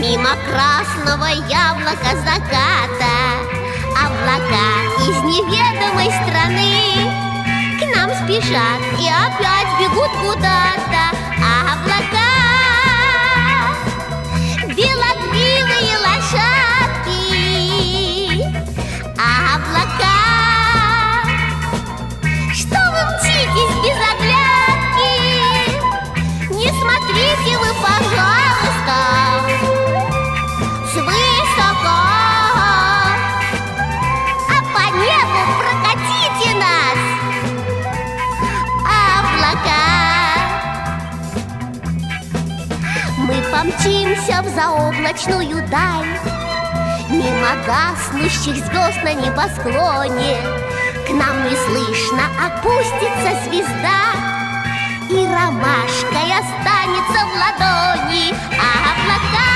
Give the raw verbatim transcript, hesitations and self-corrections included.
Мимо красного яблока заката облака из неведомой страны к нам спешат и опять бегут куда-то. А облака, белокривые лошадки, а облака, что вы мчитесь без оглядки? Не смотрите вы, пожалуйста, свысока, а по небу прокатите нас, облака. Мы помчимся в заоблачную даль, мимо гаснущих звезд на небосклоне. К нам неслышно опустится звезда, и ромашкой останется в ладони. А облака